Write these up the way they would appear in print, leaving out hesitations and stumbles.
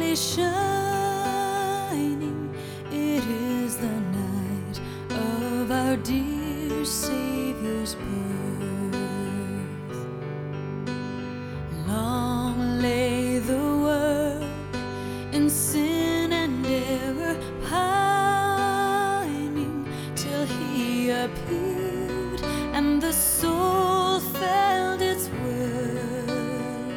brightly shining. It is the night of our dear Savior's birth. Long lay the world in sin and error pining, till He appeared and the soul felt its worth.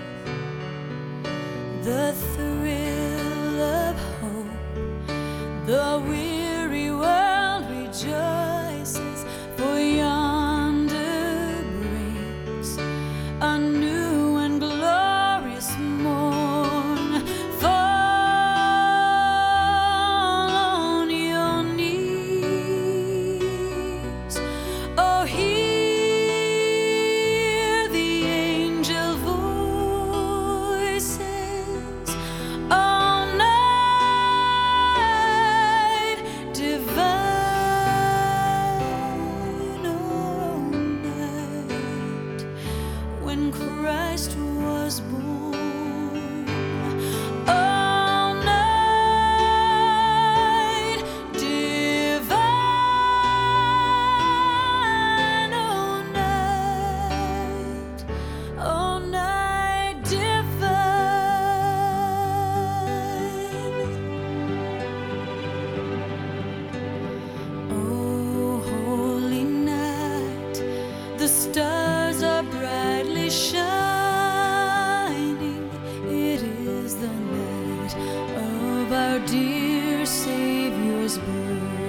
The thrill of hope, the weary world rejoices, for yonder breaks a new and glorious morn. Fall on your knees, oh, hear the angel voices. All night divine, all night when Christ was born. All night divine, all night divine. Oh, holy night, the stars are brightly shining. It is the night of our dear Savior's birth.